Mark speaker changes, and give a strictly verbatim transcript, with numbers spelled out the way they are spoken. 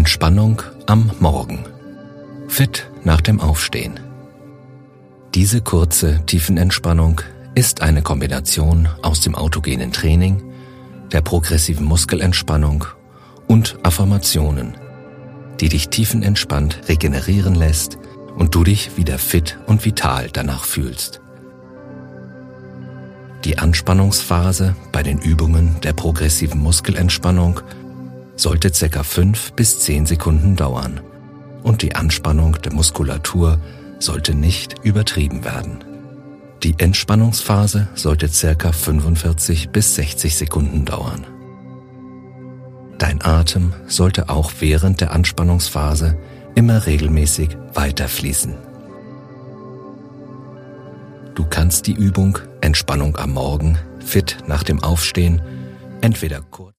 Speaker 1: Entspannung am Morgen. Fit nach dem Aufstehen. Diese kurze Tiefenentspannung ist eine Kombination aus dem autogenen Training, der progressiven Muskelentspannung und Affirmationen, die dich tiefenentspannt regenerieren lässt und du dich wieder fit und vital danach fühlst. Die Anspannungsphase bei den Übungen der progressiven Muskelentspannung sollte ca. fünf bis zehn Sekunden dauern und die Anspannung der Muskulatur sollte nicht übertrieben werden. Die Entspannungsphase sollte ca. fünfundvierzig bis sechzig Sekunden dauern. Dein Atem sollte auch während der Anspannungsphase immer regelmäßig weiterfließen. Du kannst die Übung Entspannung am Morgen, fit nach dem Aufstehen, entweder kurz